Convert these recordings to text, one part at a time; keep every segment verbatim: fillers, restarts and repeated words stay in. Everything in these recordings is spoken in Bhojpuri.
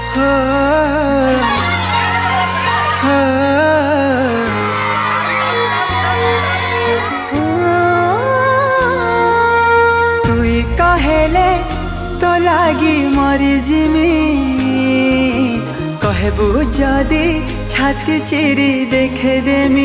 हो हो तुई कहेले तो लागी मरी जिमी कहबू जदि छाती चिरी देखे देमी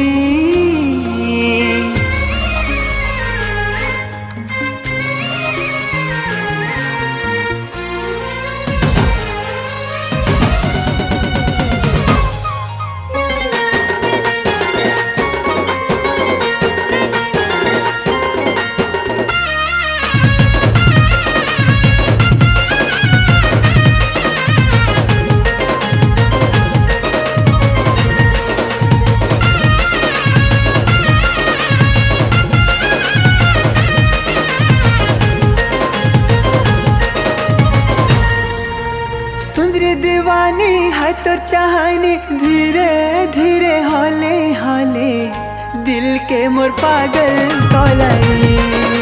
दीवानी है तो चाहनी धीरे धीरे हौले हौले दिल के मोर पागल तोलाई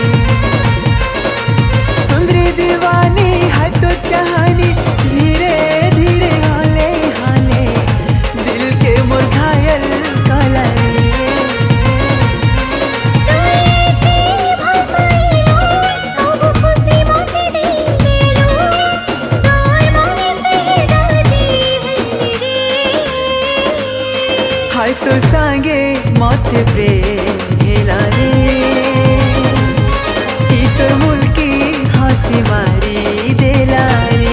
सुंदरी दीवानी है तो चाहनी धीरे धीरे हौले हौले दिल के मोर घायल तोलाई हाय तो सांगे मत प्रेम हेला रे ई तो मुल्की हंसी मारी देला रे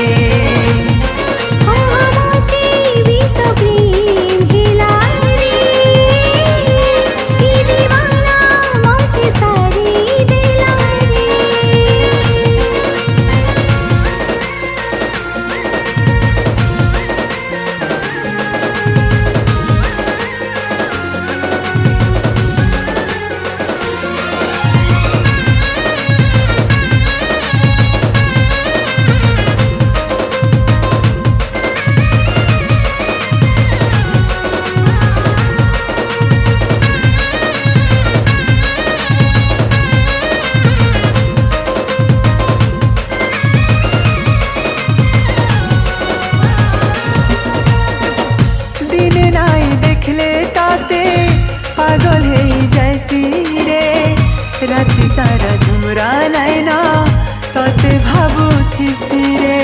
पागल है जैसी रे राति सारा झुमरा लाइना तोते भाबू थी रे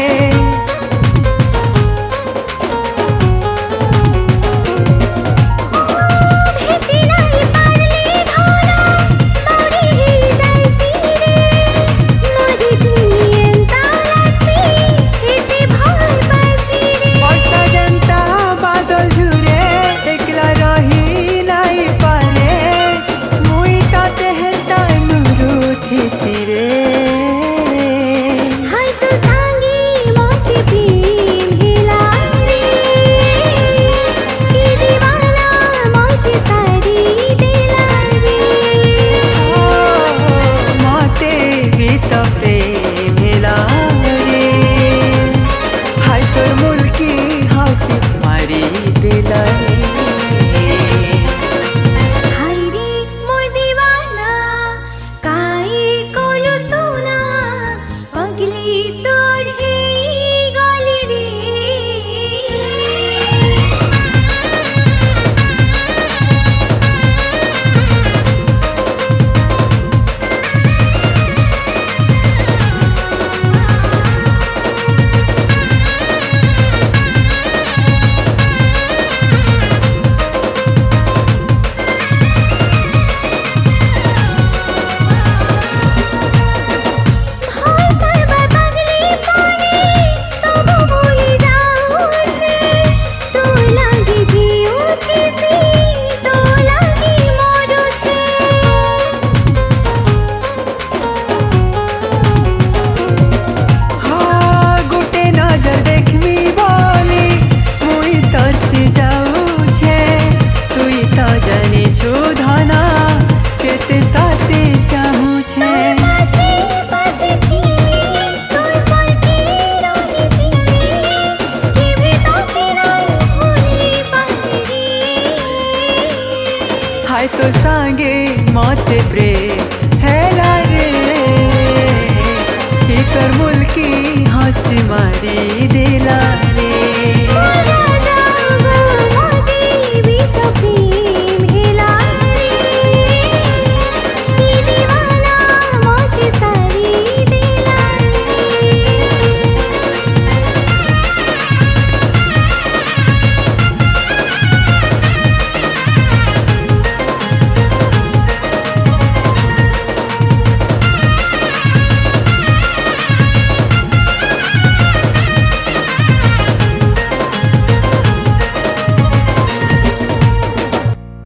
हाय तो सांगे मत प्रेम हेला रे ही कर मुल्की हंसी मारी दे।